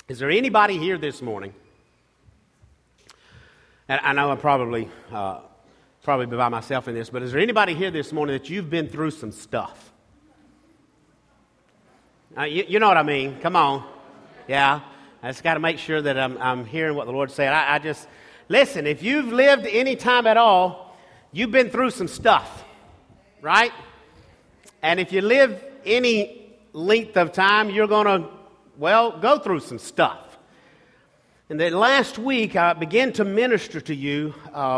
Is there anybody here this morning? And I know I'm probably by myself in this, but is there anybody here this morning that you've been through some stuff? You know what I mean? Come on. Yeah. I just got to make sure that I'm hearing what the Lord said. I just, listen, if you've lived any time at all, you've been through some stuff, right? And if you live any length of time, you're going to, go through some stuff. And then last week, I began to minister to you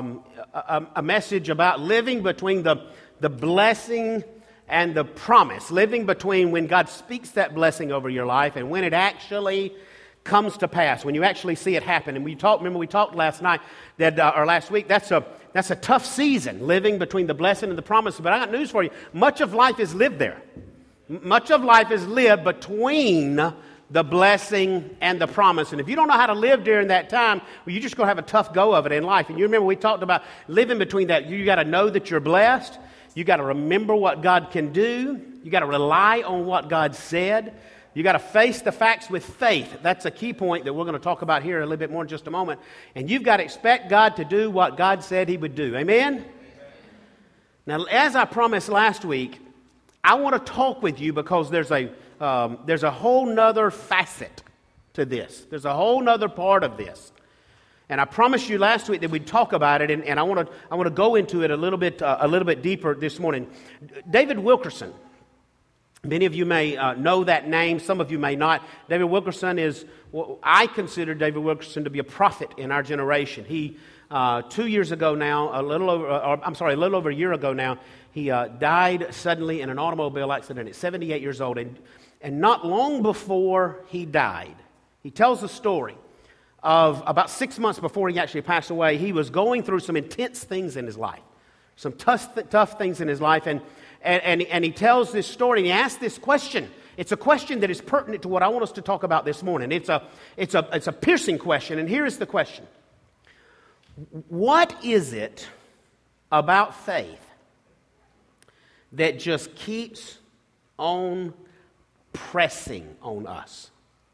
a message about living between the blessing and the promise. Living between when God speaks that blessing over your life and when it actually comes to pass, when you actually see it happen. And we talked last night, or last week, that's a tough season, living between the blessing and the promise. But I got news for you. Much of life is lived there. Much of life is lived between the blessing and the promise. And if you don't know how to live during that time, you're just going to have a tough go of it in life. And you remember we talked about living between that. You got to know that you're blessed. You got to remember what God can do. You got to rely on what God said. You got to face the facts with faith. That's a key point that we're going to talk about here a little bit more in just a moment. And you've got to expect God to do what God said He would do. Amen? Now, as I promised last week, I want to talk with you because there's a whole nother facet to this. There's a whole nother part of this. And I promised you last week that we'd talk about it, and I want to go into it a little bit deeper this morning. David Wilkerson. Many of you may know that name. Some of you may not. David Wilkerson I consider David Wilkerson to be a prophet in our generation. He, 2 years ago now, a little over a year ago now, he died suddenly in an automobile accident at 78 years old. And not long before he died, he tells a story of about 6 months before he actually passed away. He was going through some intense things in his life, some tough things in his life. And he tells this story, and he asks this question. It's a question that is pertinent to what I want us to talk about this morning. It's a piercing question, and here is the question. What is it about faith that just keeps on pressing on us?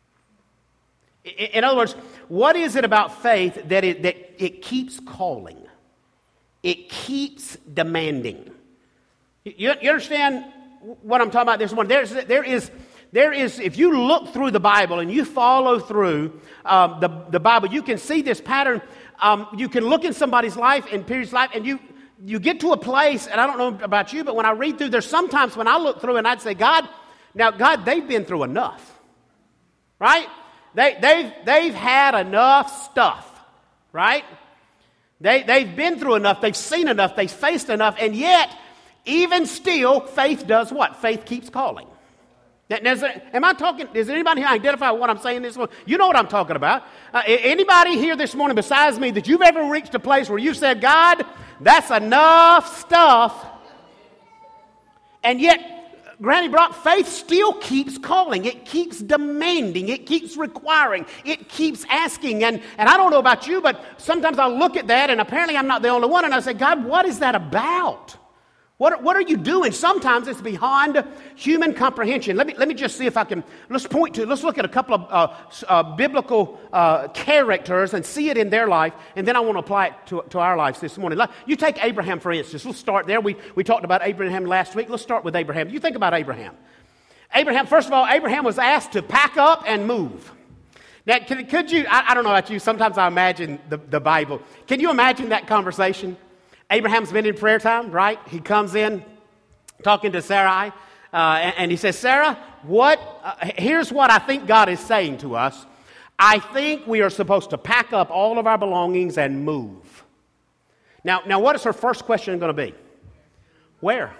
In other words, what is it about faith that it keeps calling? It keeps demanding. You understand what I'm talking about this morning? There is. If you look through the Bible and you follow through the Bible, you can see this pattern. You can look in somebody's life, in periods of life, and you get to a place, and I don't know about you, but when I read through, there's sometimes when I look through and I'd say, God, they've been through enough, right? They've had enough stuff, right? They've been through enough, they've seen enough, they've faced enough, and yet, even still, faith does what? Faith keeps calling. Does anybody here identify with what I'm saying this morning? You know what I'm talking about. Anybody here this morning besides me that you've ever reached a place where you said, God, that's enough stuff. And yet, Granny Brock, faith still keeps calling. It keeps demanding. It keeps requiring. It keeps asking. And I don't know about you, but sometimes I look at that, and apparently I'm not the only one, and I say, God, what is that about? What are you doing? Sometimes it's beyond human comprehension. Let me just see if I can. Let's look at a couple of biblical characters and see it in their life, and then I want to apply it to our lives this morning. You take Abraham, for instance. Let's start there. We talked about Abraham last week. Let's start with Abraham. You think about Abraham. First of all, Abraham was asked to pack up and move. Now, could you, I don't know about you, sometimes I imagine the Bible. Can you imagine that conversation? Abraham's been in prayer time, right? He comes in talking to Sarai, and he says, Sarah, here's what I think God is saying to us. I think we are supposed to pack up all of our belongings and move. Now, what is her first question going to be? Where?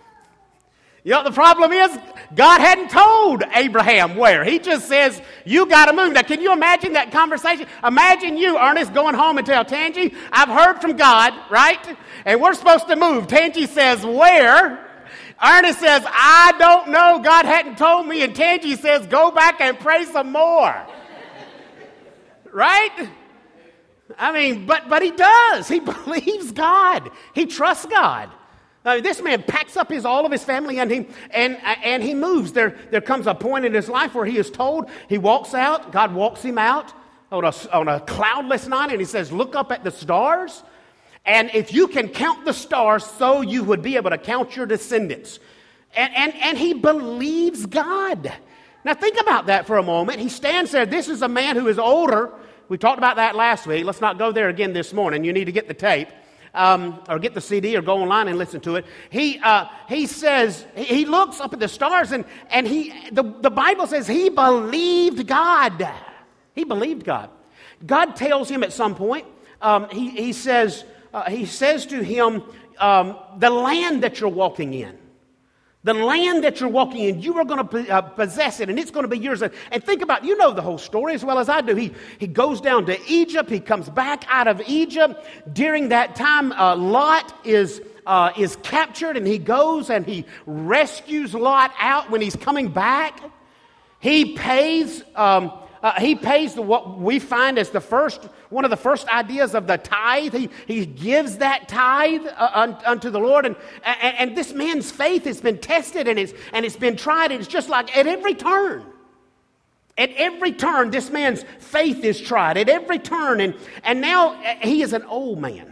You know, the problem is, God hadn't told Abraham where. He just says, you got to move. Now, can you imagine that conversation? Imagine you, Ernest, going home and tell Tangi, I've heard from God, right? And we're supposed to move. Tangi says, where? Ernest says, I don't know. God hadn't told me. And Tangi says, go back and pray some more. Right? I mean, but he does. He believes God. He trusts God. This man packs up all of his family and he moves. There comes a point in his life where he is told, he walks out, God walks him out on a cloudless night, and he says, look up at the stars, and if you can count the stars, so you would be able to count your descendants. And he believes God. Now think about that for a moment. He stands there. This is a man who is older. We talked about that last week. Let's not go there again this morning. You need to get the tape. Or get the CD or go online and listen to it. He says, he looks up at the stars, and the Bible says he believed God. He believed God. God tells him at some point, he says to him, the land that you're walking in, you are going to possess it, and it's going to be yours. And think about, you know the whole story as well as I do. He goes down to Egypt. He comes back out of Egypt. During that time, Lot is captured, and he goes and he rescues Lot out. When he's coming back, he pays what we find as one of the first ideas of the tithe. He gives that tithe unto the Lord, and this man's faith has been tested and it's been tried. And it's just like at every turn, this man's faith is tried at every turn, and now he is an old man.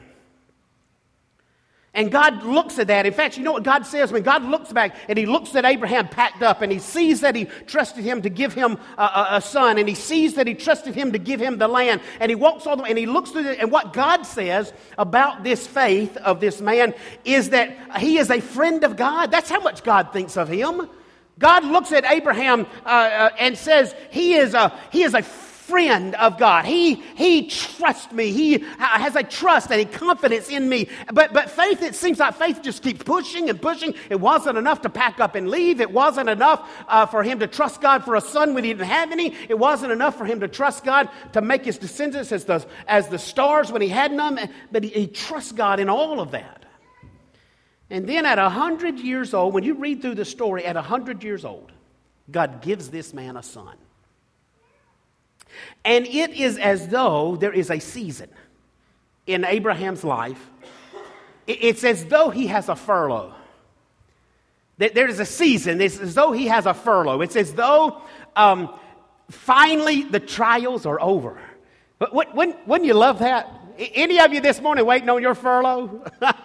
And God looks at that. In fact, you know what God says? When God looks back and he looks at Abraham packed up, and he sees that he trusted him to give him a son, and he sees that he trusted him to give him the land, and he walks all the way, and he looks through it, and what God says about this faith of this man is that he is a friend of God. That's how much God thinks of him. God looks at Abraham and says he is a friend of God. He trusts me. He has a trust and a confidence in me. But faith, it seems like faith just keeps pushing and pushing. It wasn't enough to pack up and leave. It wasn't enough for him to trust God for a son when he didn't have any. It wasn't enough for him to trust God to make his descendants as the stars when he had none. But he trusts God in all of that. And then at 100 years old, when you read through the story, at 100 years old, God gives this man a son. And it is as though there is a season in Abraham's life. It's as though he has a furlough. There is a season. It's as though he has a furlough. It's as though finally the trials are over. But wouldn't you love that? Any of you this morning waiting on your furlough?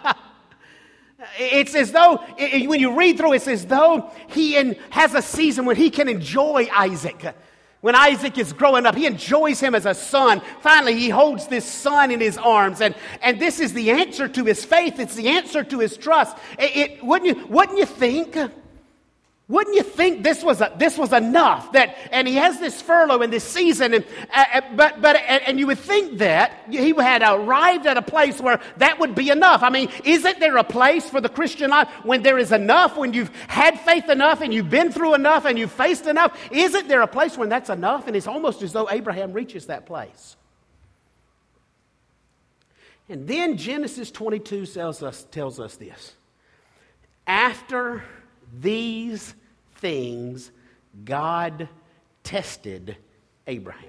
It's as though, when you read through, it's as though he has a season when he can enjoy Isaac. When Isaac is growing up, he enjoys him as a son. Finally, he holds this son in his arms. And this is the answer to his faith. It's the answer to his trust. Wouldn't you think this was enough? And he has this furlough in this season. And you would think that he had arrived at a place where that would be enough. I mean, isn't there a place for the Christian life when there is enough, when you've had faith enough and you've been through enough and you've faced enough? Isn't there a place when that's enough? And it's almost as though Abraham reaches that place. And then Genesis 22 tells us this. After these things, God tested Abraham.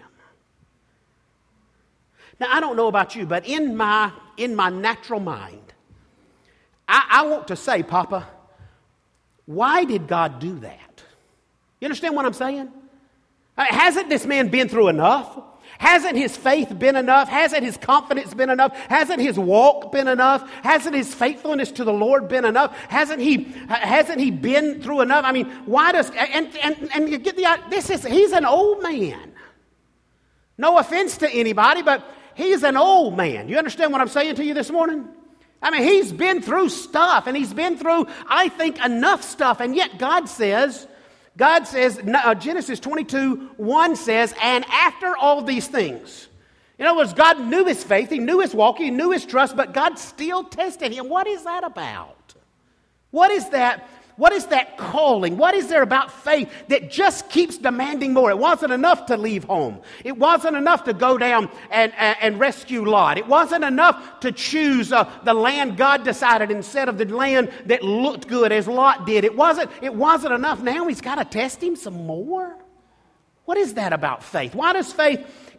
Now, I don't know about you, but in my natural mind, I want to say, Papa, why did God do that? You understand what I'm saying? Hasn't this man been through enough? Hasn't his faith been enough? Hasn't his confidence been enough? Hasn't his walk been enough? Hasn't his faithfulness to the Lord been enough? Hasn't he been through enough? I mean, why does and you get he's an old man. No offense to anybody, but he's an old man. You understand what I'm saying to you this morning? I mean, he's been through stuff, and he's been through, I think, enough stuff, and yet God says, Genesis 22:1 says, and after all these things. In other words, God knew his faith, he knew his walk, he knew his trust, but God still tested him. What is that about? What is that calling? What is there about faith that just keeps demanding more? It wasn't enough to leave home. It wasn't enough to go down and rescue Lot. It wasn't enough to choose the land God decided instead of the land that looked good as Lot did. It wasn't enough. Now he's got to test him some more. What is that about faith? Why does faith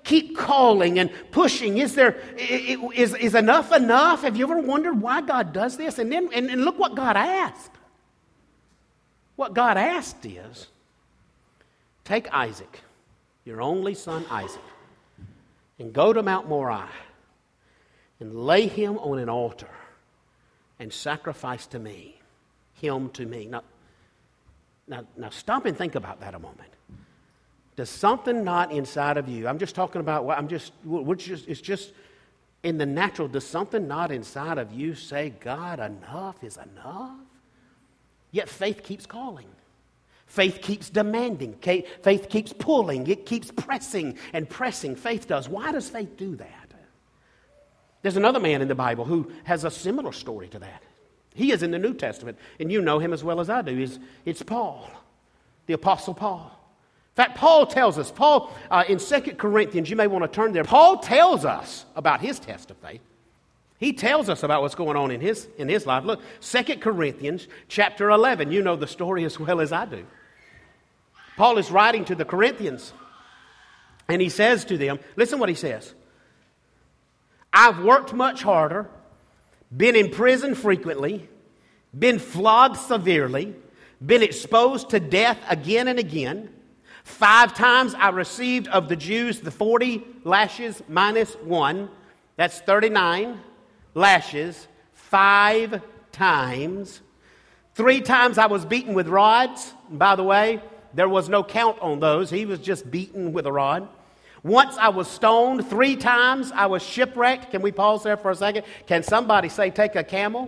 keep calling and pushing? Is enough enough? Have you ever wondered why God does this? And then and look what God asked. What God asked is, take Isaac, your only son Isaac, and go to Mount Moriah and lay him on an altar and sacrifice him to me. Now stop and think about that a moment. Does something not inside of you, I'm just talking about, it's just in the natural, does something not inside of you say, God, enough is enough? Yet faith keeps calling. Faith keeps demanding. Faith keeps pulling. It keeps pressing and pressing. Faith does. Why does faith do that? There's another man in the Bible who has a similar story to that. He is in the New Testament, and you know him as well as I do. It's Paul, the Apostle Paul. In fact, Paul tells us, in 2 Corinthians, you may want to turn there, Paul tells us about his test of faith. He tells us about what's going on in his life. Look, 2 Corinthians chapter 11. You know the story as well as I do. Paul is writing to the Corinthians, and he says to them, listen what he says. I've worked much harder, been in prison frequently, been flogged severely, been exposed to death again and again. 5 times I received of the Jews the 40 lashes minus 1. That's 39 lashes 5 times. 3 times I was beaten with rods. And by the way, there was no count on those. He was just beaten with a rod. Once I was stoned. 3 times I was shipwrecked. Can we pause there for a second? Can somebody say, take a camel?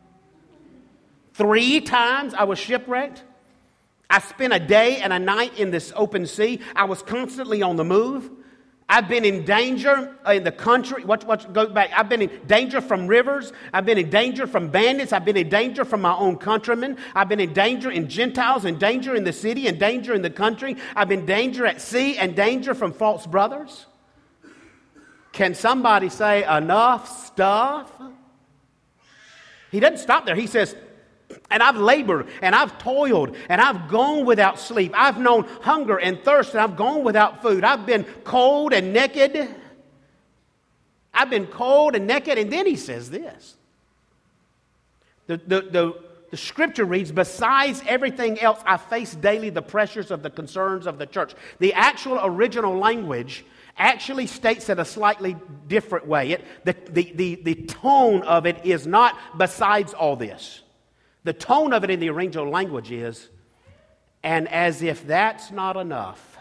3 times I was shipwrecked. I spent a day and a night in this open sea. I was constantly on the move. I've been in danger in the country. Go back. I've been in danger from rivers. I've been in danger from bandits. I've been in danger from my own countrymen. I've been in danger in Gentiles, in danger in the city, in danger in the country. I've been in danger at sea and danger from false brothers. Can somebody say enough stuff? He doesn't stop there. He says, and I've labored, and I've toiled, and I've gone without sleep. I've known hunger and thirst, and I've gone without food. I've been cold and naked. I've been cold and naked. And then he says this. The scripture reads, besides everything else, I face daily the pressures of the concerns of the church. The actual original language actually states it a slightly different way. The tone of it is not besides all this. The tone of it in the original language is, and as if that's not enough,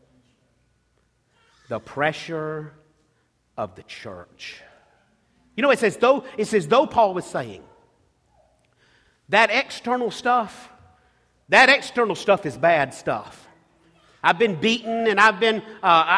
the pressure of the church. You know, it's as though Paul was saying, that external stuff is bad stuff. I've been beaten, and I've been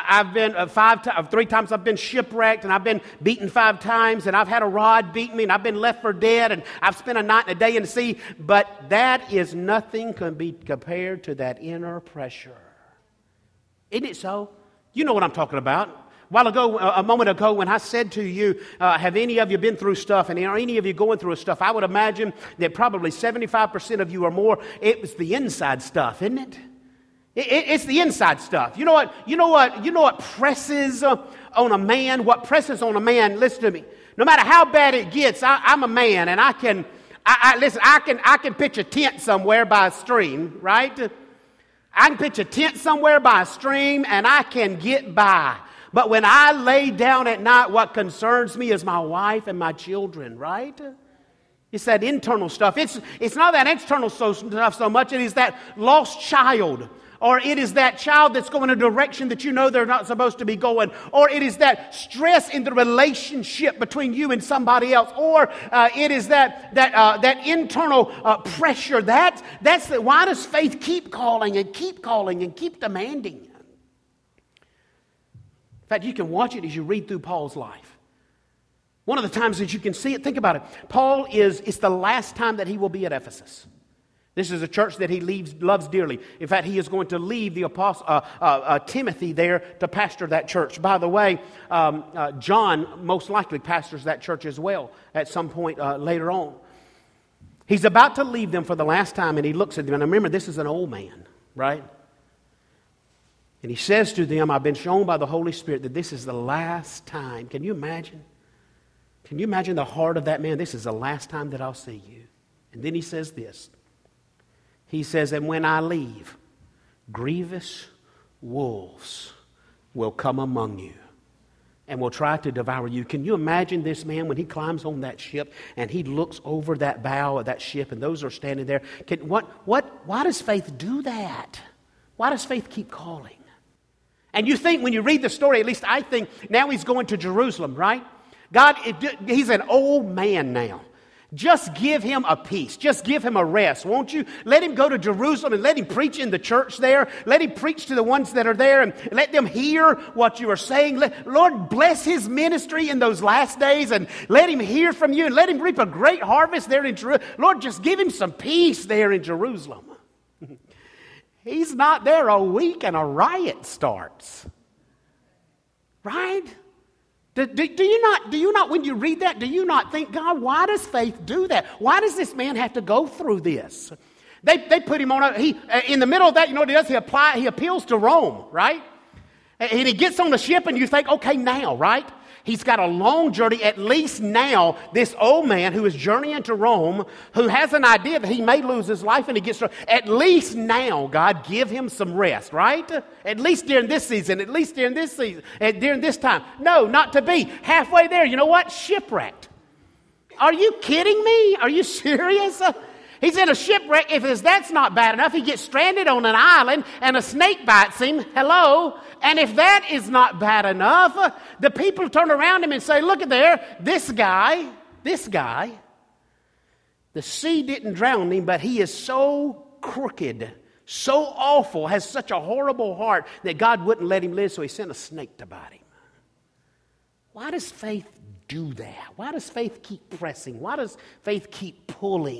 3 times I've been shipwrecked, and I've been beaten 5 times, and I've had a rod beat me, and I've been left for dead, and I've spent a night and a day in the sea. But that is nothing can be compared to that inner pressure. Isn't it so? You know what I'm talking about. A moment ago, when I said to you, have any of you been through stuff, and are any of you going through stuff? I would imagine that probably 75% of you or more, it was the inside stuff, isn't it? It's the inside stuff. You know what presses on a man? What presses on a man? Listen to me. No matter how bad it gets, I'm a man, and I can pitch a tent somewhere by a stream, right? I can pitch a tent somewhere by a stream, and I can get by. But when I lay down at night, what concerns me is my wife and my children, right? It's that internal stuff. It's not that external stuff so much. It is that lost child. Or it is that child that's going a direction that you know they're not supposed to be going. Or it is that stress in the relationship between you and somebody else. Or it is that internal pressure. Why does faith keep calling and keep calling and keep demanding? In fact, you can watch it as you read through Paul's life. One of the times that you can see it, think about it. It's the last time that he will be at Ephesus. This is a church that he loves dearly. In fact, he is going to leave the apostle Timothy there to pastor that church. By the way, John most likely pastors that church as well at some point later on. He's about to leave them for the last time, and he looks at them. And remember, this is an old man, right? And he says to them, I've been shown by the Holy Spirit that this is the last time. Can you imagine? Can you imagine the heart of that man? This is the last time that I'll see you. And then he says this. He says, and when I leave, grievous wolves will come among you and will try to devour you. Can you imagine this man when he climbs on that ship and he looks over that bow of that ship and those are standing there? Why does faith do that? Why does faith keep calling? And you think when you read the story, at least I think, now he's going to Jerusalem, right? God, he's an old man now. Just give him a peace. Just give him a rest, won't you? Let him go to Jerusalem and let him preach in the church there. Let him preach to the ones that are there and let them hear what you are saying. Lord, bless his ministry in those last days and let him hear from you and let him reap a great harvest there in Jerusalem. Lord, just give him some peace there in Jerusalem. He's not there a week and a riot starts. Right? Do you not, when you read that, do you not think, God, why does faith do that? Why does this man have to go through this? They put him on in the middle of that, you know what he does? He appeals to Rome, right? And he gets on the ship and you think, okay, now, right? He's got a long journey. At least now, this old man who is journeying to Rome, who has an idea that he may lose his life and he gets, at least now, God, give him some rest, right? At least during this season, at least during this season, during this time. No, not to be. Halfway there, you know what? Shipwrecked. Are you kidding me? Are you serious? He's in a shipwreck. If that's not bad enough, he gets stranded on an island and a snake bites him. Hello? And if that is not bad enough, the people turn around him and say, look at there, this guy, the sea didn't drown him, but he is so crooked, so awful, has such a horrible heart that God wouldn't let him live, so he sent a snake to bite him. Why does faith do that? Why does faith keep pressing? Why does faith keep pulling?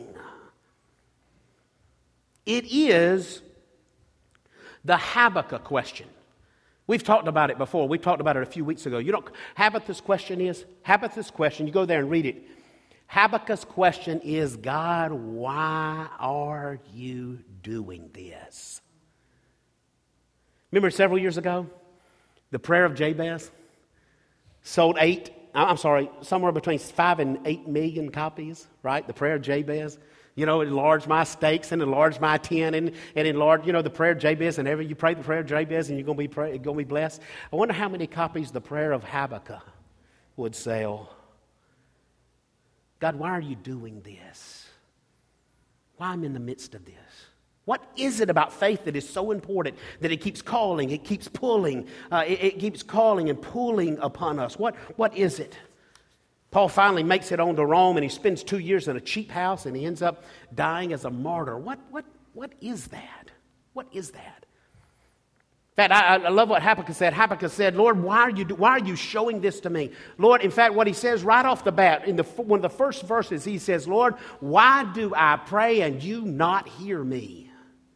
It is the Habakkuk question. We've talked about it before. We talked about it a few weeks ago. You know what Habakkuk's question is? Habakkuk's question, you go there and read it. Habakkuk's question is, God, why are you doing this? Remember several years ago, the prayer of Jabez sold somewhere between 5 and 8 million copies, right? The prayer of Jabez. You know, enlarge my stakes and enlarge my tent and enlarge, you know, the prayer of Jabez. And you pray the prayer of Jabez and you're going to be blessed. I wonder how many copies the prayer of Habakkuk would sell. God, why are you doing this? Why am I in the midst of this? What is it about faith that is so important that it keeps calling, it keeps pulling, it keeps calling and pulling upon us? What is it? Paul finally makes it on to Rome and he spends 2 years in a cheap house and he ends up dying as a martyr. What is that? What is that? In fact, I love what Habakkuk said. Habakkuk said, Lord, why are you showing this to me? Lord, in fact, what he says right off the bat, in one of the first verses, he says, Lord, why do I pray and you not hear me?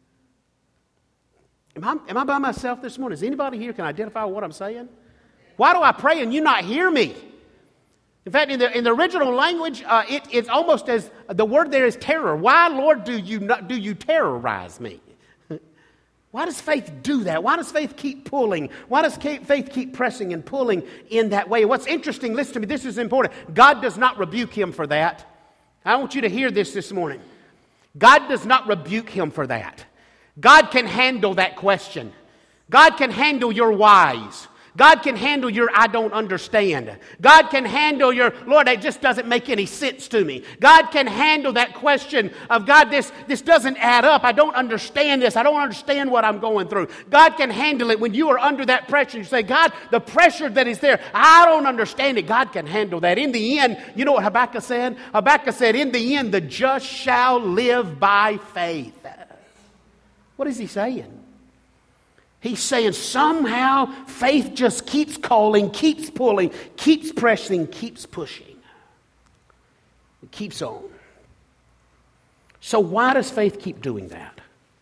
Am I by myself this morning? Is anybody here can identify what I'm saying? Why do I pray and you not hear me? In fact, in the original language, it's almost as the word there is terror. Why, Lord, do you terrorize me? Why does faith do that? Why does faith keep pulling? Why does faith keep pressing and pulling in that way? What's interesting, listen to me, this is important. God does not rebuke him for that. I want you to hear this morning. God does not rebuke him for that. God can handle that question. God can handle your whys. God can handle your I don't understand. God can handle your, Lord, that just doesn't make any sense to me. God can handle that question of, God, this doesn't add up. I don't understand this. I don't understand what I'm going through. God can handle it when you are under that pressure. You say, God, the pressure that is there, I don't understand it. God can handle that. In the end, you know what Habakkuk said? Habakkuk said, in the end, the just shall live by faith. What is he saying? He's saying somehow faith just keeps calling, keeps pulling, keeps pressing, keeps pushing. It keeps on. So why does faith keep doing that?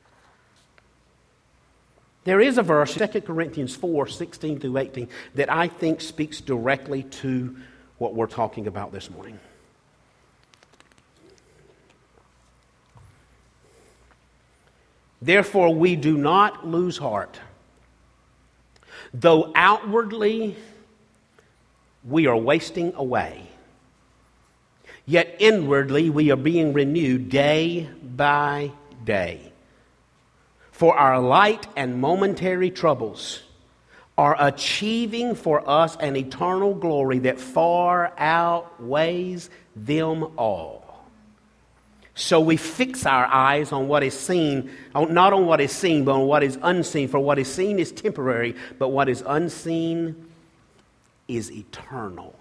There is a verse, 2 Corinthians 4, 16 through 18, that I think speaks directly to what we're talking about this morning. Therefore, we do not lose heart. Though outwardly we are wasting away, yet inwardly we are being renewed day by day. For our light and momentary troubles are achieving for us an eternal glory that far outweighs them all. So we fix our eyes on what is seen, not on what is seen, but on what is unseen. For what is seen is temporary, but what is unseen is eternal.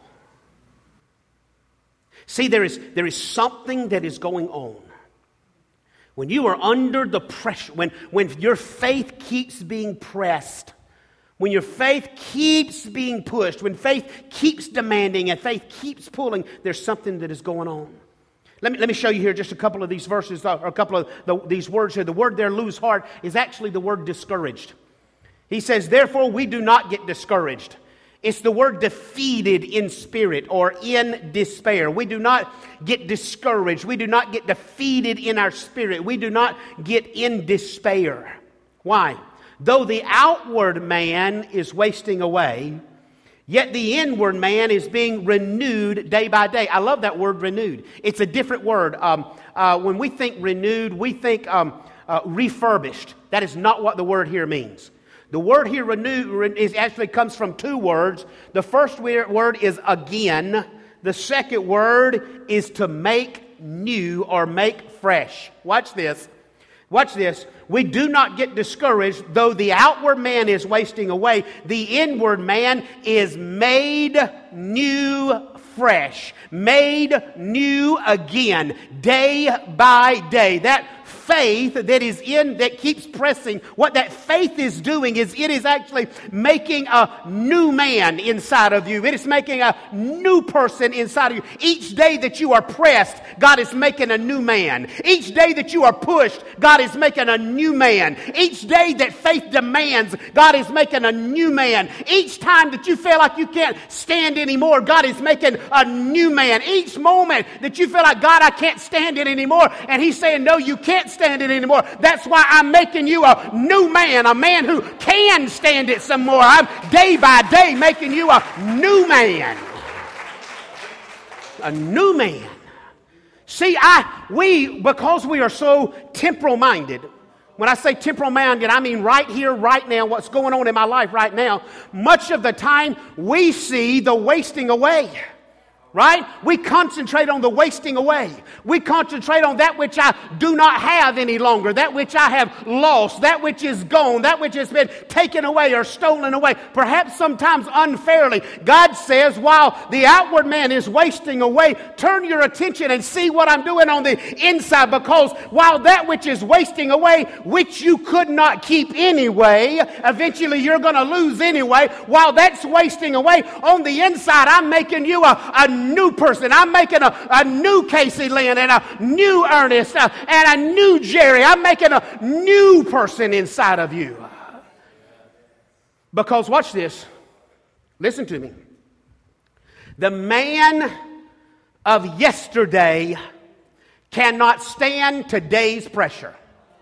See, there is something that is going on. When you are under the pressure, when your faith keeps being pressed, when your faith keeps being pushed, when faith keeps demanding and faith keeps pulling, there's something that is going on. Let me show you here just a couple of these verses, or a couple of these words here. The word there, lose heart, is actually the word discouraged. He says, therefore we do not get discouraged. It's the word defeated in spirit or in despair. We do not get discouraged. We do not get defeated in our spirit. We do not get in despair. Why? Though the outward man is wasting away, yet the inward man is being renewed day by day. I love that word renewed. It's a different word. When we think renewed, we think refurbished. That is not what the word here means. The word here, renewed, actually comes from two words. The first word is again. The second word is to make new or make fresh. Watch this. Watch this. We do not get discouraged, though the outward man is wasting away. The inward man is made new fresh, made new again, day by day. That faith that keeps pressing, what that faith is doing is it is actually making a new man inside of you. It is making a new person inside of you. Each day that you are pressed, God is making a new man. Each day that you are pushed, God is making a new man. Each day that faith demands, God is making a new man. Each time that you feel like you can't stand anymore, God is making a new man. Each moment that you feel like, God, I can't stand it anymore, and He's saying, no, you can't stand it anymore. That's why I'm making you a new man, a man who can stand it some more. I'm day by day making you a new man. A new man. See, because we are so temporal minded. When I say temporal minded, I mean right here, right now, what's going on in my life right now. Much of the time, we see the wasting away. Right? We concentrate on the wasting away. We concentrate on that which I do not have any longer, that which I have lost, that which is gone, that which has been taken away or stolen away, perhaps sometimes unfairly. God says, while the outward man is wasting away, turn your attention and see what I'm doing on the inside, because while that which is wasting away, which you could not keep anyway, eventually you're going to lose anyway, while that's wasting away, on the inside, I'm making you a new person. I'm making a new Casey Lynn and a new Ernest and a new Jerry. I'm making a new person inside of you. Because watch this. Listen to me. The man of yesterday cannot stand today's pressure.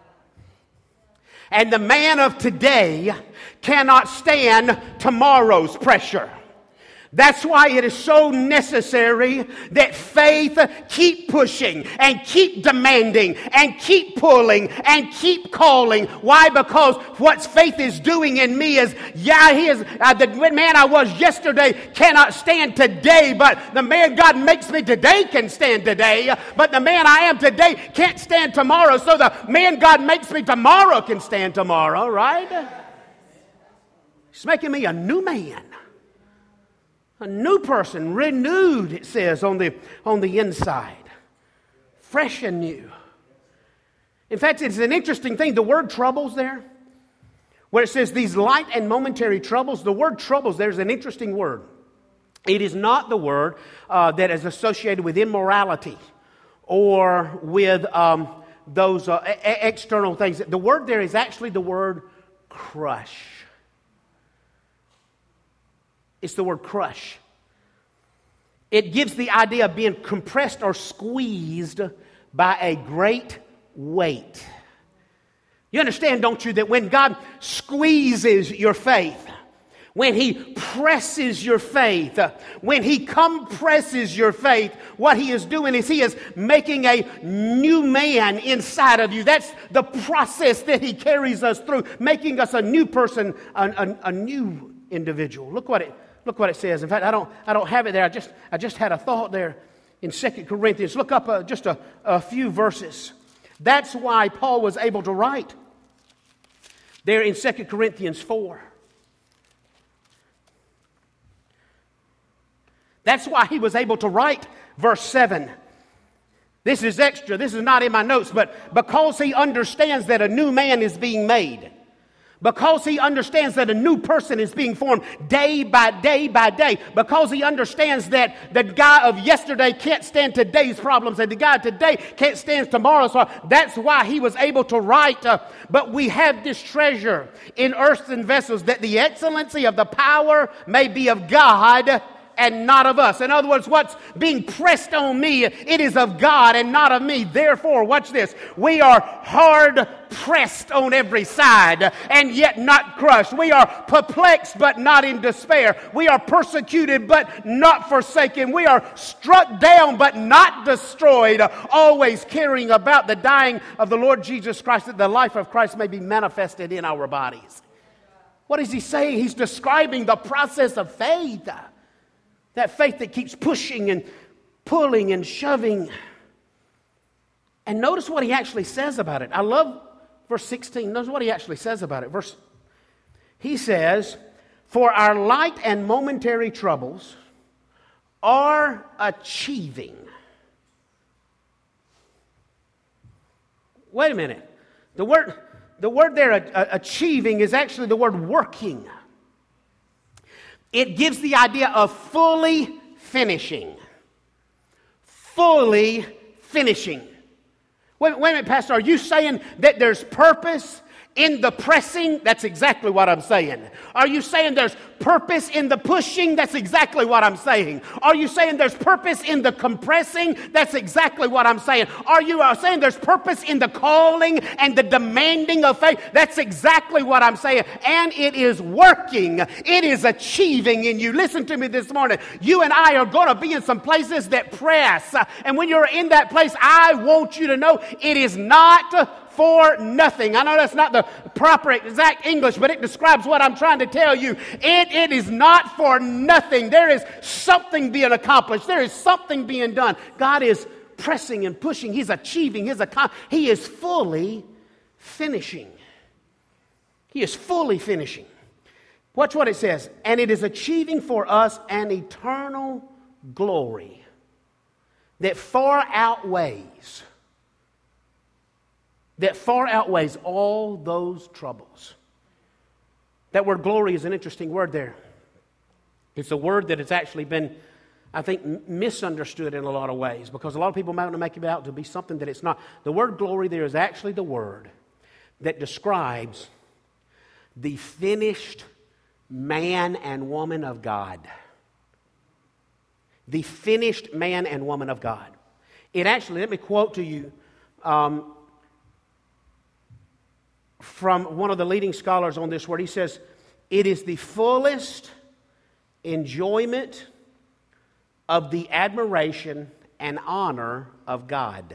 And the man of today cannot stand tomorrow's pressure. That's why it is so necessary that faith keep pushing and keep demanding and keep pulling and keep calling. Why? Because what faith is doing in me is, the man I was yesterday cannot stand today, but the man God makes me today can stand today. But the man I am today can't stand tomorrow, so the man God makes me tomorrow can stand tomorrow, right? He's making me a new man. A new person, renewed, it says, on the inside. Fresh and new. In fact, it's an interesting thing. The word troubles there, where it says these light and momentary troubles, the word troubles there is an interesting word. It is not the word that is associated with immorality or with those external things. The word there is actually the word crush. It's the word crush. It gives the idea of being compressed or squeezed by a great weight. You understand, don't you, that when God squeezes your faith, when He presses your faith, when He compresses your faith, what He is doing is He is making a new man inside of you. That's the process that He carries us through, making us a new person, a new individual. Look what it says. In fact, I don't have it there. I just had a thought there in 2 Corinthians. Look up just a few verses. That's why Paul was able to write there in 2 Corinthians 4. That's why he was able to write verse 7. This is extra. This is not in my notes, but because he understands that a new man is being made, because he understands that a new person is being formed day by day by day, because he understands that the guy of yesterday can't stand today's problems and the guy today can't stand tomorrow's. That's why he was able to write, but we have this treasure in earthen vessels, that the excellency of the power may be of God and not of us. In other words, what's being pressed on me, it is of God and not of me. Therefore, watch this, we are hard pressed on every side and yet not crushed. We are perplexed but not in despair. We are persecuted but not forsaken. We are struck down but not destroyed, always carrying about the dying of the Lord Jesus Christ, that the life of Christ may be manifested in our bodies. What is he saying? He's describing the process of faith. That faith that keeps pushing and pulling and shoving. And notice what he actually says about it. I love verse 16. Notice what he actually says about it. He says, for our light and momentary troubles are achieving. Wait a minute. The word there, achieving, is actually the word working. It gives the idea of fully finishing. Fully finishing. Wait a minute, Pastor. Are you saying that there's purpose in the pressing? That's exactly what I'm saying. Are you saying there's purpose in the pushing? That's exactly what I'm saying. Are you saying there's purpose in the compressing? That's exactly what I'm saying. Are you saying there's purpose in the calling and the demanding of faith? That's exactly what I'm saying. And it is working. It is achieving in you. Listen to me this morning. You and I are going to be in some places that press. And when you're in that place, I want you to know it is not for nothing. I know that's not the proper exact English, but it describes what I'm trying to tell you. It is not for nothing. There is something being accomplished. There is something being done. God is pressing and pushing. He's achieving. He is fully finishing. He is fully finishing. Watch what it says. And it is achieving for us an eternal glory that far outweighs all those troubles. That word glory is an interesting word there. It's a word that has actually been, I think, misunderstood in a lot of ways, because a lot of people might want to make it out to be something that it's not. The word glory there is actually the word that describes the finished man and woman of God. The finished man and woman of God. It actually, let me quote to you from one of the leading scholars on this word. He says, it is the fullest enjoyment of the admiration and honor of God.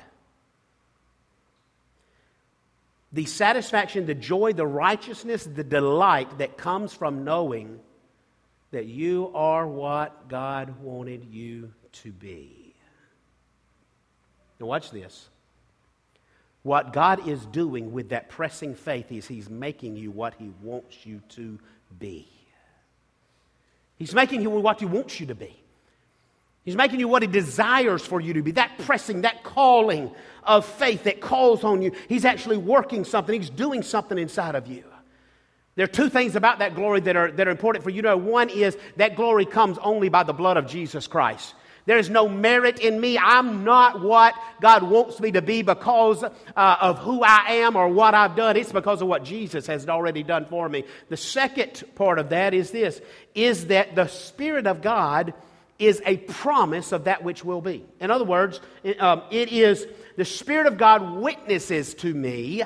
The satisfaction, the joy, the righteousness, the delight that comes from knowing that you are what God wanted you to be. Now watch this. What God is doing with that pressing faith is He's making you what He wants you to be. He's making you what He wants you to be. He's making you what He desires for you to be. That pressing, that calling of faith that calls on you. He's actually working something. He's doing something inside of you. There are two things about that glory that are important for you to know. One is that glory comes only by the blood of Jesus Christ. There is no merit in me. I'm not what God wants me to be because of who I am or what I've done. It's because of what Jesus has already done for me. The second part of that is this, is that the Spirit of God is a promise of that which will be. In other words, it is the Spirit of God witnesses to me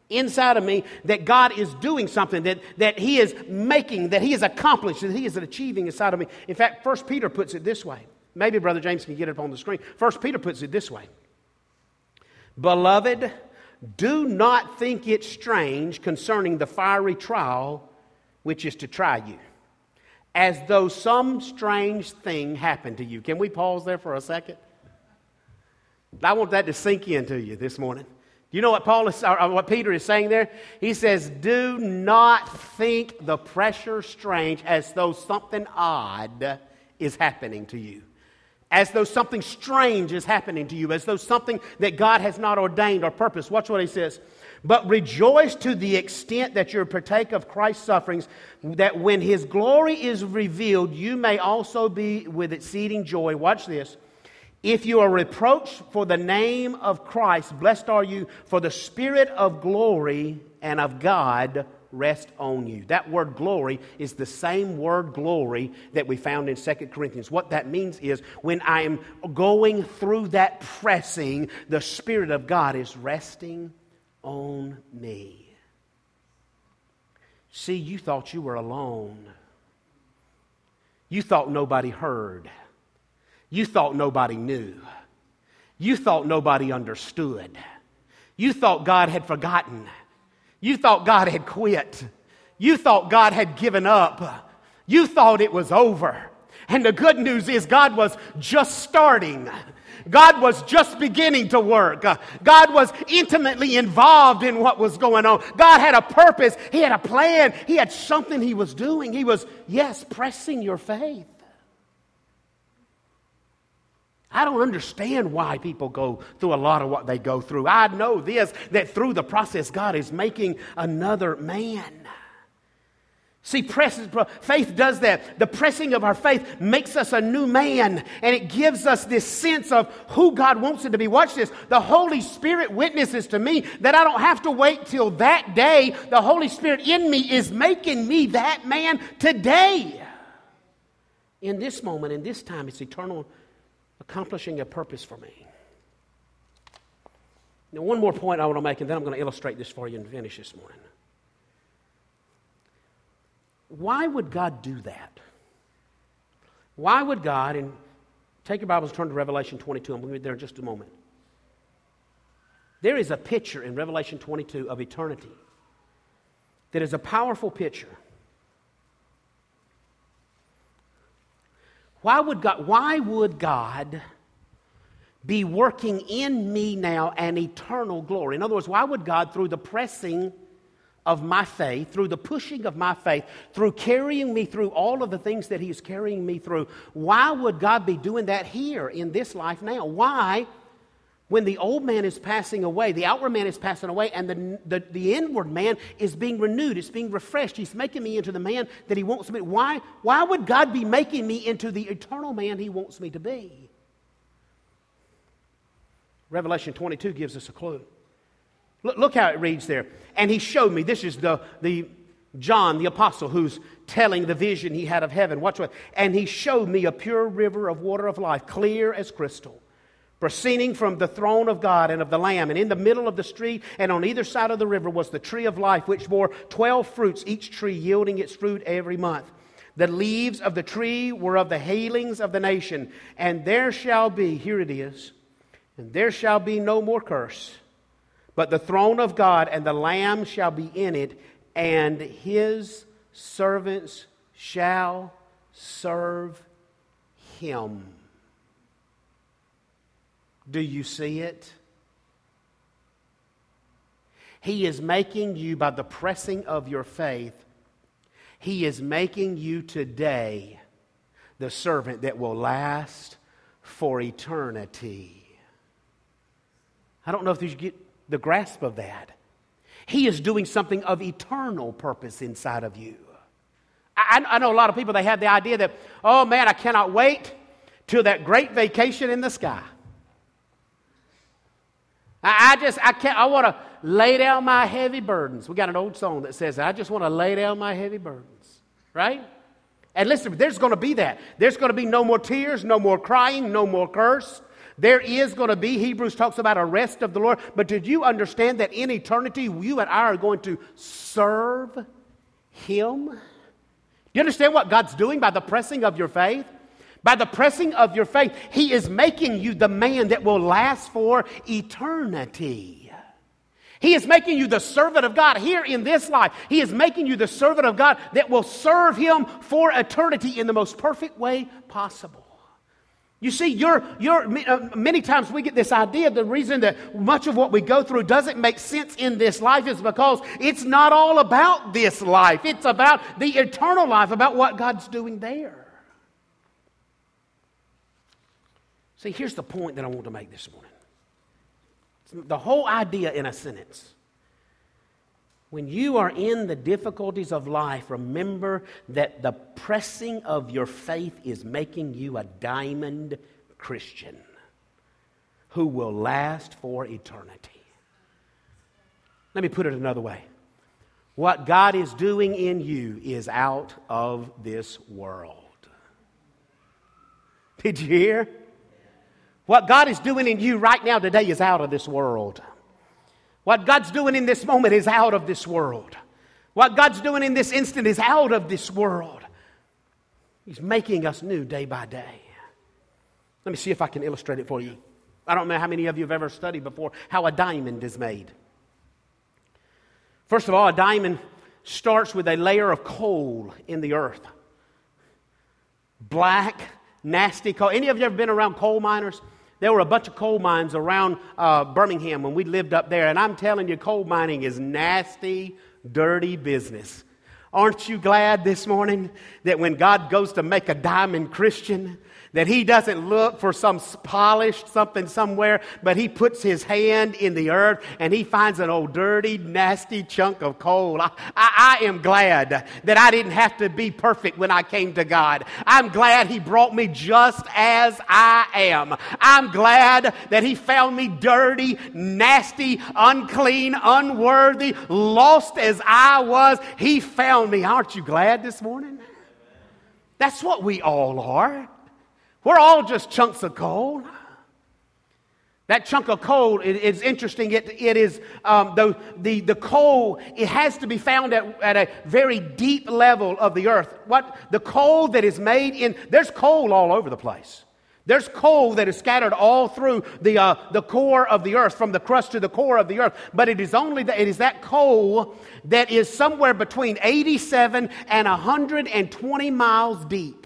inside of me that God is doing something, that He is making, that He is accomplishing, that He is achieving inside of me. In fact, 1 Peter puts it this way. Maybe Brother James can get it up on the screen. 1 Peter puts it this way. Beloved, do not think it strange concerning the fiery trial which is to try you, as though some strange thing happened to you. Can we pause there for a second? I want that to sink into you this morning. You know what what Peter is saying there? He says, do not think the pressure strange as though something odd is happening to you. As though something strange is happening to you. As though something that God has not ordained or purposed. Watch what he says. But rejoice to the extent that you partake of Christ's sufferings, that when His glory is revealed, you may also be with exceeding joy. Watch this. If you are reproached for the name of Christ, blessed are you, for the Spirit of glory and of God rest on you. That word glory is the same word glory that we found in 2 Corinthians. What that means is when I am going through that pressing, the Spirit of God is resting on me. See, you thought you were alone. You thought nobody heard. You thought nobody knew. You thought nobody understood. You thought God had forgotten. You thought God had quit. You thought God had given up. You thought it was over. And the good news is God was just starting. God was just beginning to work. God was intimately involved in what was going on. God had a purpose. He had a plan. He had something He was doing. He was, yes, pressing your faith. I don't understand why people go through a lot of what they go through. I know this, that through the process, God is making another man. See, faith does that. The pressing of our faith makes us a new man, and it gives us this sense of who God wants it to be. Watch this. The Holy Spirit witnesses to me that I don't have to wait till that day. The Holy Spirit in me is making me that man today. In this moment, in this time, it's eternal, accomplishing a purpose for me. Now, one more point I want to make, and then I'm going to illustrate this for you and finish this morning. Why would God do that? Why would God, and take your Bibles and turn to Revelation 22. I'm going to be there in just a moment. There is a picture in Revelation 22 of eternity that is a powerful picture. Why would God be working in me now an eternal glory? In other words, why would God, through the pressing of my faith, through the pushing of my faith, through carrying me through all of the things that He is carrying me through, why would God be doing that here in this life now? Why, when the old man is passing away, the outward man is passing away, and the inward man is being renewed, it's being refreshed, He's making me into the man that He wants me to be. Why would God be making me into the eternal man He wants me to be? Revelation 22 gives us a clue. Look how it reads there. And He showed me, this is the John, the apostle, who's telling the vision he had of heaven. Watch what. And He showed me a pure river of water of life, clear as crystal, proceeding from the throne of God and of the Lamb. And in the middle of the street and on either side of the river was the tree of life, which bore 12 fruits, each tree yielding its fruit every month. The leaves of the tree were of the healings of the nation. And there shall be, here it is, and there shall be no more curse. But the throne of God and the Lamb shall be in it, and His servants shall serve Him. Do you see it? He is making you, by the pressing of your faith, He is making you today the servant that will last for eternity. I don't know if you get the grasp of that. He is doing something of eternal purpose inside of you. I know a lot of people, they have the idea that, oh man, I cannot wait till that great vacation in the sky. I want to lay down my heavy burdens. We got an old song that says, I just want to lay down my heavy burdens. Right? And listen, there's going to be that. There's going to be no more tears, no more crying, no more curse. There is going to be, Hebrews talks about a rest of the Lord. But did you understand that in eternity, you and I are going to serve Him? Do you understand what God's doing by the pressing of your faith? By the pressing of your faith, He is making you the man that will last for eternity. He is making you the servant of God here in this life. He is making you the servant of God that will serve Him for eternity in the most perfect way possible. You see, many times we get this idea, the reason that much of what we go through doesn't make sense in this life is because it's not all about this life. It's about the eternal life, about what God's doing there. See, here's the point that I want to make this morning. The whole idea in a sentence. When you are in the difficulties of life, remember that the pressing of your faith is making you a diamond Christian who will last for eternity. Let me put it another way. What God is doing in you is out of this world. Did you hear? What God is doing in you right now today is out of this world. What God's doing in this moment is out of this world. What God's doing in this instant is out of this world. He's making us new day by day. Let me see if I can illustrate it for you. I don't know how many of you have ever studied before how a diamond is made. First of all, a diamond starts with a layer of coal in the earth. Black, nasty coal. Any of you ever been around coal miners? There were a bunch of coal mines around Birmingham when we lived up there. And I'm telling you, coal mining is nasty, dirty business. Aren't you glad this morning that when God goes to make a diamond Christian, that He doesn't look for some polished something somewhere, but He puts His hand in the earth and He finds an old dirty, nasty chunk of coal. I am glad that I didn't have to be perfect when I came to God. I'm glad He brought me just as I am. I'm glad that He found me dirty, nasty, unclean, unworthy, lost as I was. He found me. Aren't you glad this morning? That's what we all are. We're all just chunks of coal. That chunk of coal is interesting. It is the coal. It has to be found at a very deep level of the earth. The coal that is made in, there's coal all over the place. There's coal that is scattered all through the core of the earth, from the crust to the core of the earth. But it is that coal that is somewhere between 87 and 120 miles deep.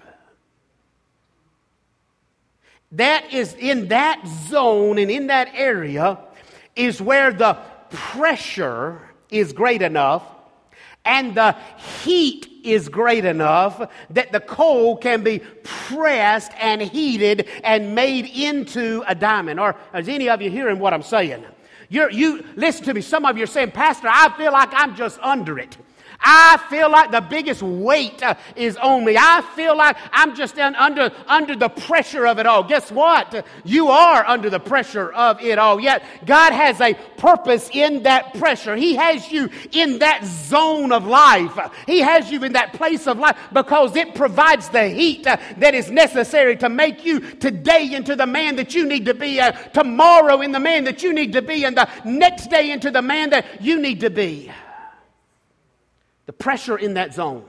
That is in that zone and in that area is where the pressure is great enough and the heat is great enough that the coal can be pressed and heated and made into a diamond. Or is any of you hearing what I'm saying? You listen to me. Some of you are saying, Pastor, I feel like I'm just under it. I feel like the biggest weight is on me. I feel like I'm just under the pressure of it all. Guess what? You are under the pressure of it all. Yet God has a purpose in that pressure. He has you in that zone of life. He has you in that place of life because it provides the heat that is necessary to make you today into the man that you need to be, tomorrow in the man that you need to be, and the next day into the man that you need to be. The pressure in that zone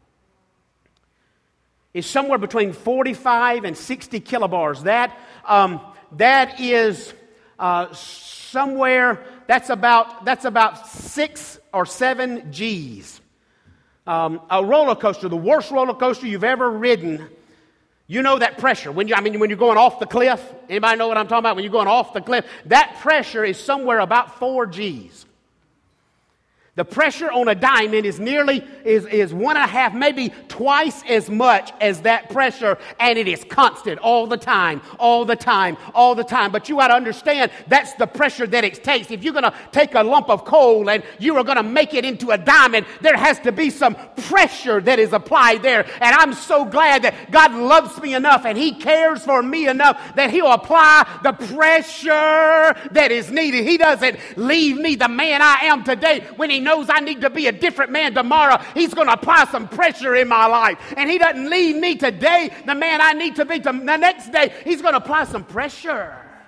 is somewhere between 45 and 60 kilobars. That is somewhere, that's about 6 or 7 G's. A roller coaster, the worst roller coaster you've ever ridden, you know that pressure. When you're going off the cliff, anybody know what I'm talking about? When you're going off the cliff, that pressure is somewhere about 4 G's. The pressure on a diamond is nearly 1.5, maybe twice as much as that pressure, and it is constant all the time. But you got to understand that's the pressure that it takes. If you're going to take a lump of coal and you are going to make it into a diamond, there has to be some pressure that is applied there. And I'm so glad that God loves me enough and He cares for me enough that He'll apply the pressure that is needed. He doesn't leave me the man I am today when He knows I need to be a different man tomorrow. He's going to apply some pressure in my life. And He doesn't leave me today the man I need to be the next day. He's going to apply some pressure.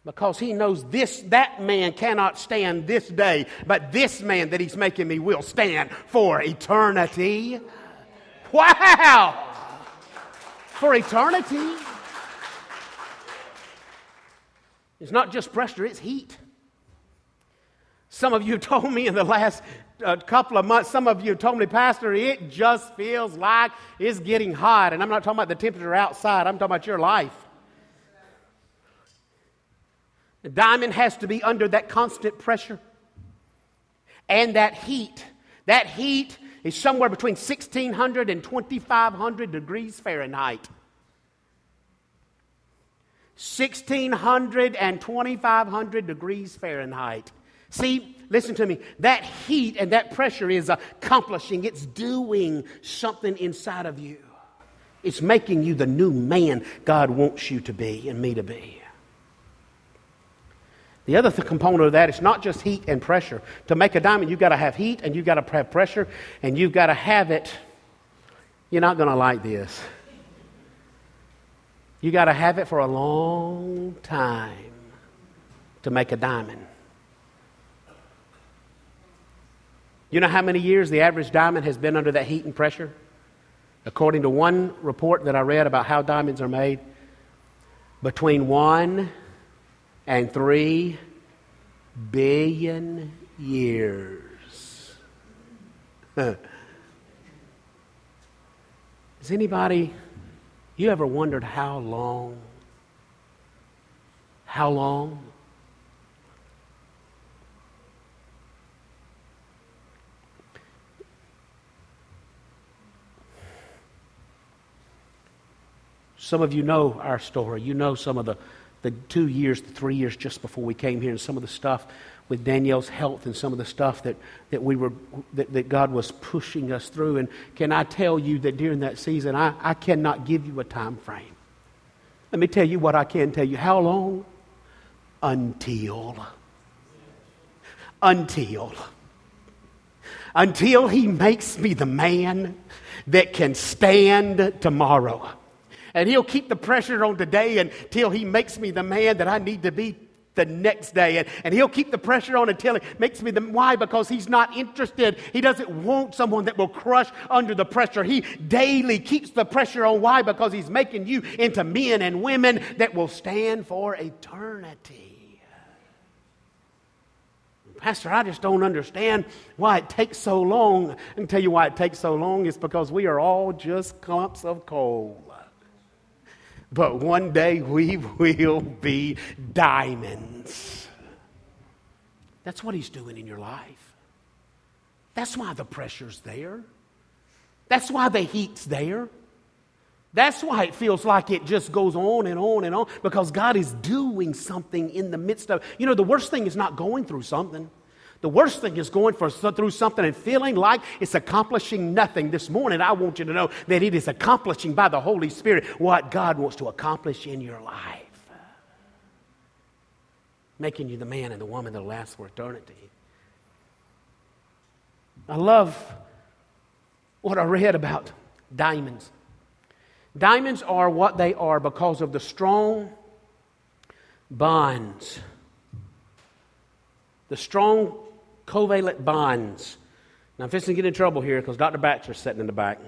Because he knows that man cannot stand this day, but this man that he's making me will stand for eternity. Wow! For eternity. It's not just pressure, it's heat. Some of you told me in the last couple of months, some of you told me, Pastor, it just feels like it's getting hot. And I'm not talking about the temperature outside, I'm talking about your life. The diamond has to be under that constant pressure and that heat. That heat is somewhere between 1,600 and 2,500 degrees Fahrenheit. 1,600 and 2,500 degrees Fahrenheit. See, listen to me. That heat and that pressure is accomplishing. It's doing something inside of you. It's making you the new man God wants you to be and me to be. The other component of that is not just heat and pressure. To make a diamond, you've got to have heat and you've got to have pressure and you've got to have it. You're not going to like this. You got to have it for a long time to make a diamond. You know how many years the average diamond has been under that heat and pressure? According to one report that I read about how diamonds are made, between 1 and 3 billion years. Has anybody, you ever wondered how long? How long? Some of you know our story. You know some of the 2 years, the 3 years just before we came here, and some of the stuff with Danielle's health and some of the stuff that God was pushing us through. And can I tell you that during that season, I cannot give you a time frame. Let me tell you what I can tell you. How long? Until He makes me the man that can stand tomorrow. And He'll keep the pressure on today until He makes me the man that I need to be the next day. And He'll keep the pressure on until He makes me why? Because He's not interested. He doesn't want someone that will crush under the pressure. He daily keeps the pressure on. Why? Because He's making you into men and women that will stand for eternity. Pastor, I just don't understand why it takes so long. I can tell you why it takes so long. It's because we are all just clumps of coal. But one day we will be diamonds. That's what He's doing in your life. That's why the pressure's there. That's why the heat's there. That's why it feels like it just goes on and on and on. Because God is doing something in the midst of. You know, the worst thing is not going through something. The worst thing is going through something and feeling like it's accomplishing nothing. This morning, I want you to know that it is accomplishing by the Holy Spirit what God wants to accomplish in your life. Making you the man and the woman that will last for eternity. I love what I read about diamonds. Diamonds are what they are because of the strong bonds. The strong covalent bonds. Now, I'm fixing to get in trouble here because Dr. Baxter's sitting in the back.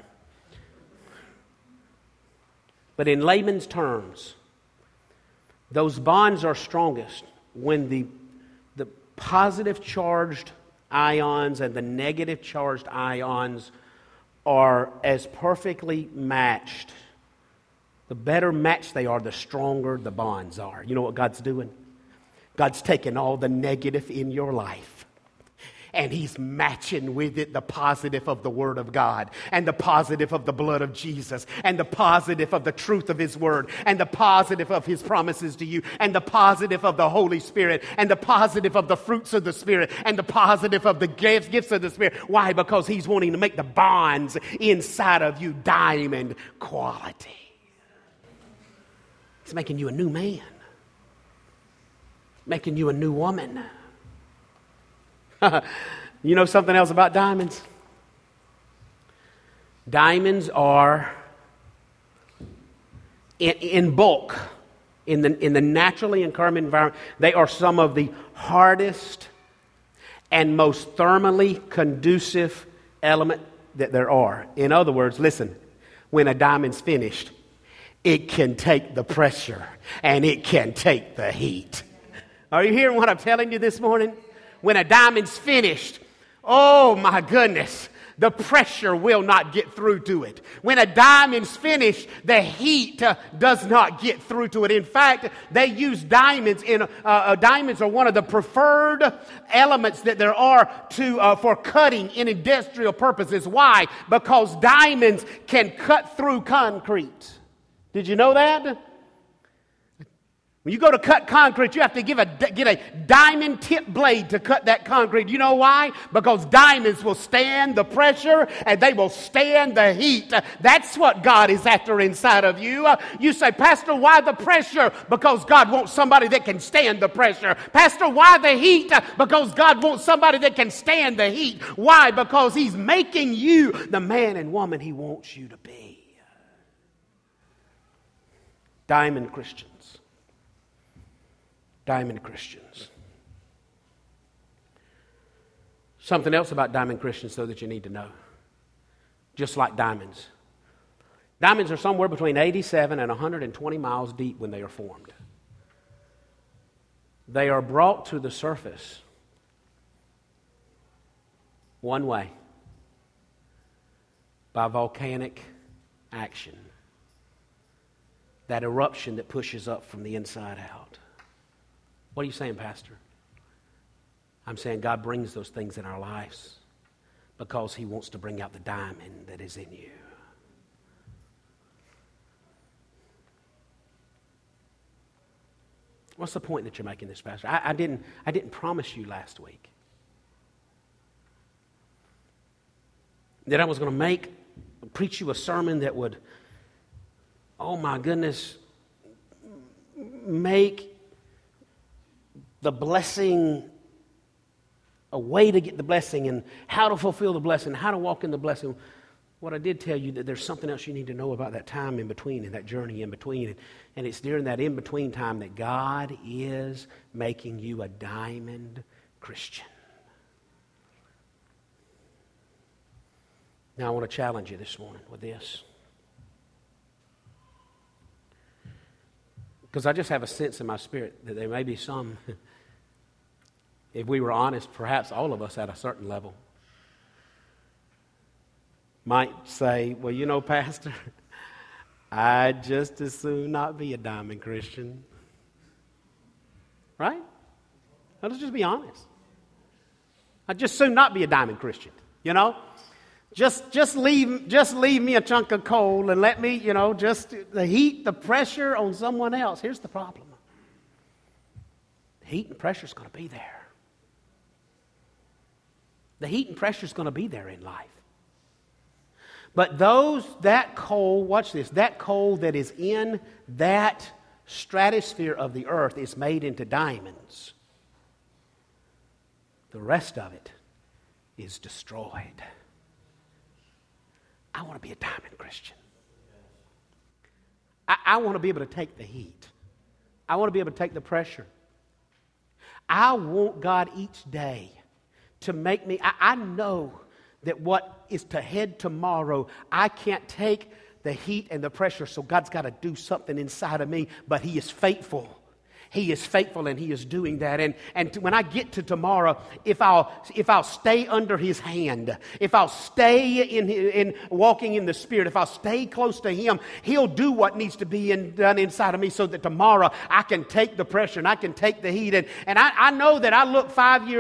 But in layman's terms, those bonds are strongest when the positive charged ions and the negative charged ions are as perfectly matched. The better matched they are, the stronger the bonds are. You know what God's doing? God's taking all the negative in your life and He's matching with it the positive of the Word of God and the positive of the blood of Jesus and the positive of the truth of His Word and the positive of His promises to you and the positive of the Holy Spirit and the positive of the fruits of the Spirit and the positive of the gifts of the Spirit. Why? Because He's wanting to make the bonds inside of you diamond quality. He's making you a new man. Making you a new woman. You know something else about diamonds? Diamonds are in bulk. In the naturally occurring environment, they are some of the hardest and most thermally conducive element that there are. In other words, listen, when a diamond's finished, it can take the pressure and it can take the heat. Are you hearing what I'm telling you this morning? When a diamond's finished, oh my goodness, the pressure will not get through to it. When a diamond's finished, the heat does not get through to it. In fact, they use diamonds diamonds are one of the preferred elements that there are for cutting in industrial purposes. Why? Because diamonds can cut through concrete. Did you know that? When you go to cut concrete, you have to get a diamond tip blade to cut that concrete. You know why? Because diamonds will stand the pressure and they will stand the heat. That's what God is after inside of you. You say, Pastor, why the pressure? Because God wants somebody that can stand the pressure. Pastor, why the heat? Because God wants somebody that can stand the heat. Why? Because He's making you the man and woman He wants you to be. Diamond Christians. Diamond Christians. Something else about diamond Christians, though, that you need to know. Just like diamonds. Diamonds are somewhere between 87 and 120 miles deep when they are formed. They are brought to the surface one way, by volcanic action. That eruption that pushes up from the inside out. What are you saying, Pastor? I'm saying God brings those things in our lives because He wants to bring out the diamond that is in you. What's the point that you're making this, Pastor? I didn't promise you last week that I was going to preach you a sermon that would, oh my goodness, make the blessing, a way to get the blessing and how to fulfill the blessing, how to walk in the blessing. What I did tell you, that there's something else you need to know about that time in between and that journey in between. And it's during that in-between time that God is making you a diamond Christian. Now I want to challenge you this morning with this. Because I just have a sense in my spirit that there may be some, if we were honest, perhaps all of us at a certain level, might say, well, you know, Pastor, I'd just as soon not be a diamond Christian. Right? Now, let's just be honest. I'd just soon not be a diamond Christian, you know? Just leave me a chunk of coal and let me, just the heat, the pressure on someone else. Here's the problem. The heat and pressure is going to be there. The heat and pressure is going to be there in life. But that coal, watch this, that coal that is in that stratosphere of the earth is made into diamonds. The rest of it is destroyed. I want to be a diamond Christian. I want to be able to take the heat. I want to be able to take the pressure. I want God each day to make me, I know that what is to head tomorrow, I can't take the heat and the pressure, so God's got to do something inside of me, but He is faithful. He is faithful and He is doing that. And when I get to tomorrow, if I'll stay under His hand, if I'll stay in walking in the Spirit, if I'll stay close to Him, He'll do what needs to be done inside of me so that tomorrow I can take the pressure and I can take the heat. And I know that I look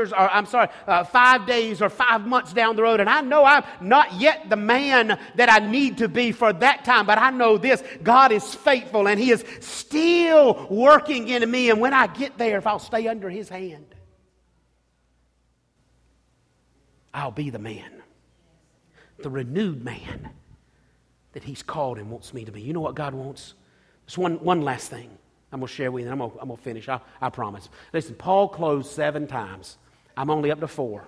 5 days or 5 months down the road, and I know I'm not yet the man that I need to be for that time, but I know this, God is faithful and He is still working in me. And when I get there, if I'll stay under His hand, I'll be the man, the renewed man that He's called and wants me to be. You know what God wants? There's one last thing I'm going to share with you, and I'm going to finish. I promise. Listen, Paul closed 7 times. I'm only up to 4.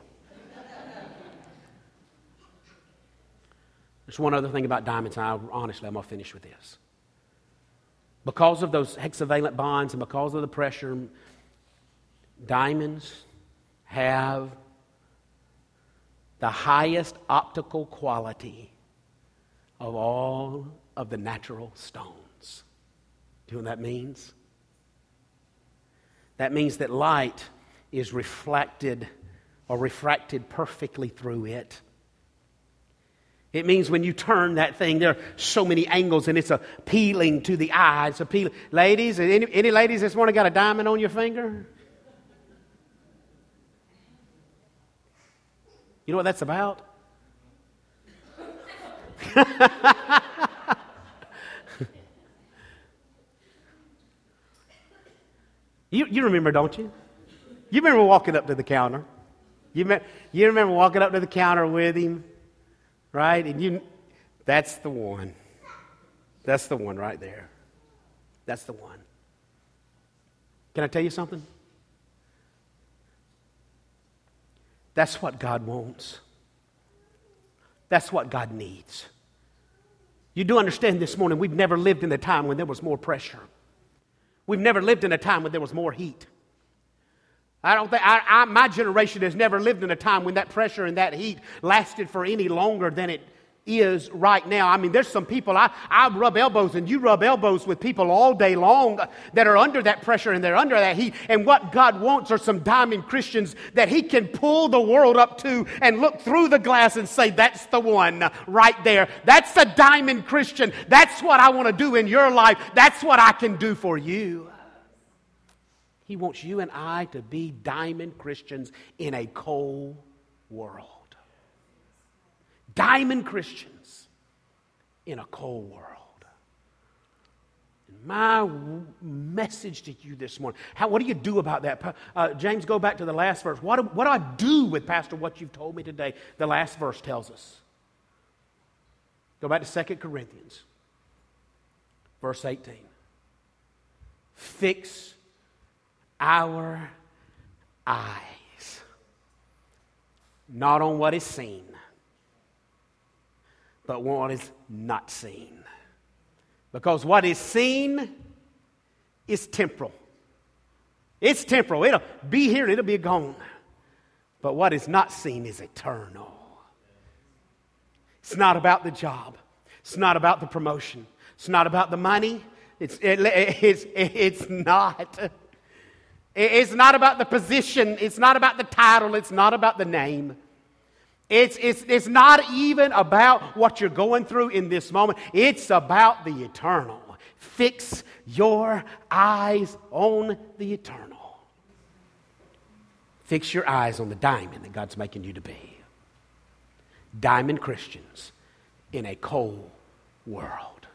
There's one other thing about diamonds, and honestly, I'm going to finish with this. Because of those hexavalent bonds and because of the pressure, diamonds have the highest optical quality of all of the natural stones. Do you know what that means? That means that light is reflected or refracted perfectly through it. It means when you turn that thing, there are so many angles and it's appealing to the eye. It's appealing. Ladies, any ladies this morning got a diamond on your finger? You know what that's about? You remember, don't you? You remember walking up to the counter. You remember walking up to the counter with him, right? And that's the one. That's the one right there. That's the one. Can I tell you something? That's what God wants. That's what God needs. You do understand this morning, we've never lived in a time when there was more pressure. We've never lived in a time when there was more heat. I don't think my generation has never lived in a time when that pressure and that heat lasted for any longer than it is right now. I mean, there's some people, I rub elbows and you rub elbows with people all day long that are under that pressure and they're under that heat. And what God wants are some diamond Christians that He can pull the world up to and look through the glass and say, that's the one right there. That's a diamond Christian. That's what I want to do in your life. That's what I can do for you. He wants you and I to be diamond Christians in a cold world. Diamond Christians in a cold world. And my message to you this morning, what do you do about that? James, go back to the last verse. What do I do with, Pastor, what you've told me today? The last verse tells us. Go back to 2 Corinthians, verse 18. Fix our eyes not on what is seen, but what is not seen. Because what is seen is temporal. It's temporal. It'll be here, it'll be gone. But what is not seen is eternal. It's not about the job. It's not about the promotion. It's not about the money. It's not. It's not about the position. It's not about the title. It's not about the name. It's not even about what you're going through in this moment. It's about the eternal. Fix your eyes on the eternal. Fix your eyes on the diamond that God's making you to be. Diamond Christians in a cold world.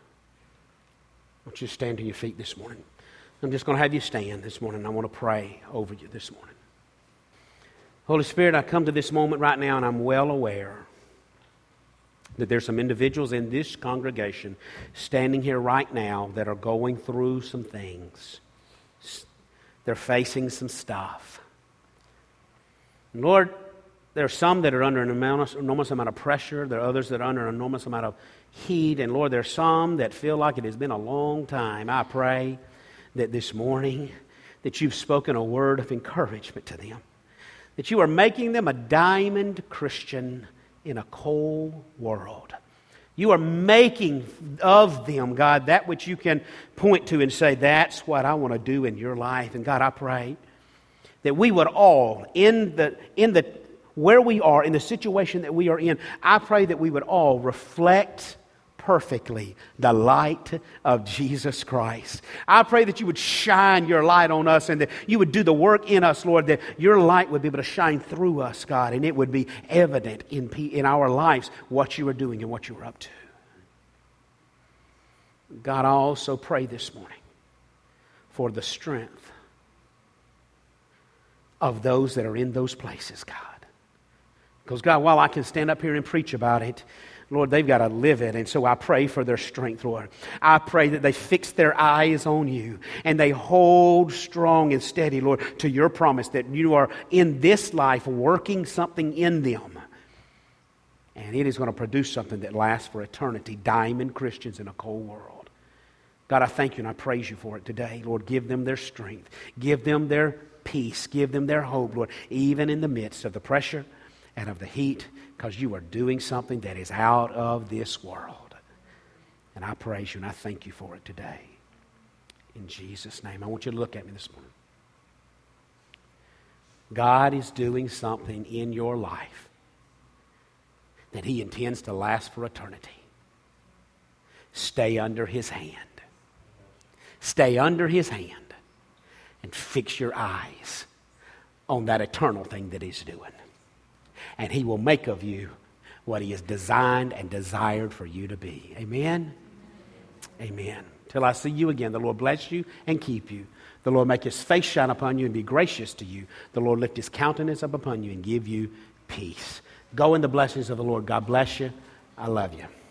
I want you to stand to your feet this morning. I'm just going to have you stand this morning. I want to pray over you this morning. Holy Spirit, I come to this moment right now and I'm well aware that there's some individuals in this congregation standing here right now that are going through some things. They're facing some stuff. And Lord, there are some that are under an enormous amount of pressure. There are others that are under an enormous amount of heat. And Lord, there are some that feel like it has been a long time. I pray that this morning that you've spoken a word of encouragement to them. That you are making them a diamond Christian in a cold world. You are making of them, God, that which you can point to and say, that's what I want to do in your life. And God, I pray that we would all, where we are, in the situation that we are in, I pray that we would all reflect perfectly the light of Jesus Christ. I pray that you would shine your light on us and that you would do the work in us, Lord, that your light would be able to shine through us, God, and it would be evident in our lives what you are doing and what you are up to. God, I also pray this morning for the strength of those that are in those places, God. Because, God, while I can stand up here and preach about it, Lord, they've got to live it. And so I pray for their strength, Lord. I pray that they fix their eyes on you and they hold strong and steady, Lord, to your promise that you are in this life working something in them. And it is going to produce something that lasts for eternity. Diamond Christians in a cold world. God, I thank you and I praise you for it today. Lord, give them their strength. Give them their peace. Give them their hope, Lord, even in the midst of the pressure and of the heat, because you are doing something that is out of this world. And I praise you and I thank you for it today. In Jesus' name. I want you to look at me this morning. God is doing something in your life that He intends to last for eternity. Stay under His hand. Stay under His hand and fix your eyes on that eternal thing that He's doing. And He will make of you what He has designed and desired for you to be. Amen? Amen. Till I see you again, the Lord bless you and keep you. The Lord make His face shine upon you and be gracious to you. The Lord lift His countenance up upon you and give you peace. Go in the blessings of the Lord. God bless you. I love you.